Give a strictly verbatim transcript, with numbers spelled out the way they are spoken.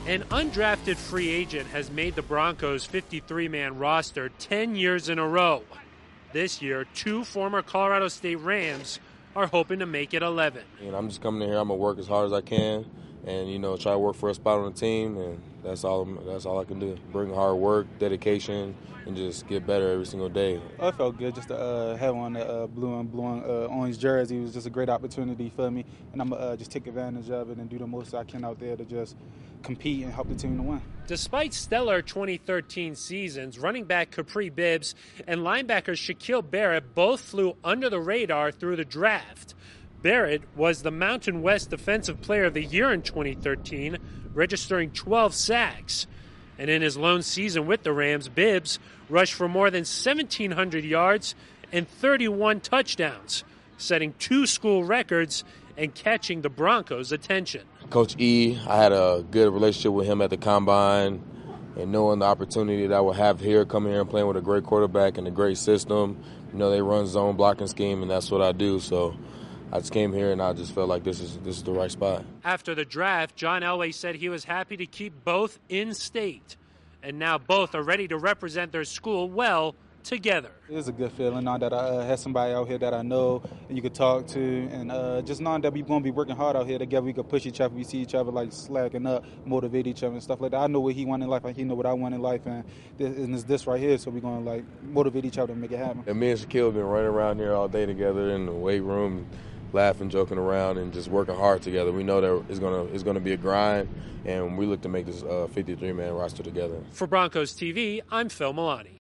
An undrafted free agent has made the Broncos' fifty-three man roster ten years in a row. This year, two former Colorado State Rams are hoping to make it eleven. You know, I'm just coming in here. I'm gonna work as hard as I can, and you know, try to work for a spot on the team, and that's all. That's all I can do. Bring hard work, dedication, and just get better every single day. Oh, it felt good just to uh, have on the uh, blue and blue and uh, orange jersey. It was just a great opportunity for me, and I'm gonna uh, just take advantage of it and do the most I can out there to just compete and help the team to win. Despite stellar twenty thirteen seasons, running back Kapri Bibbs and linebacker Shaquille Barrett both flew under the radar through the draft. Barrett was the Mountain West Defensive Player of the Year in twenty thirteen, registering twelve sacks. And in his lone season with the Rams, Bibbs rushed for more than seventeen hundred yards and thirty-one touchdowns, setting two school records and catching the Broncos' attention. Coach E, I had a good relationship with him at the Combine, and knowing the opportunity that I would have here, coming here and playing with a great quarterback and a great system. You know, they run zone blocking scheme, and that's what I do. So I just came here, and I just felt like this is this is the right spot. After the draft, John Elway said he was happy to keep both in state, and now both are ready to represent their school well together. It's a good feeling now that I uh, have somebody out here that I know and you could talk to, and uh, just knowing that we're going to be working hard out here together. We could push each other, we see each other like slacking up, motivate each other and stuff like that. I know what he wants in life, and he know what I want in life, and, this, and it's this right here, so we're going to like motivate each other and make it happen. And me and Shaquille have been running around here all day together in the weight room, laughing, joking around, and just working hard together. We know that it's gonna it's gonna be a grind, and we look to make this uh, fifty-three man roster together. For Broncos T V, I'm Phil Milani.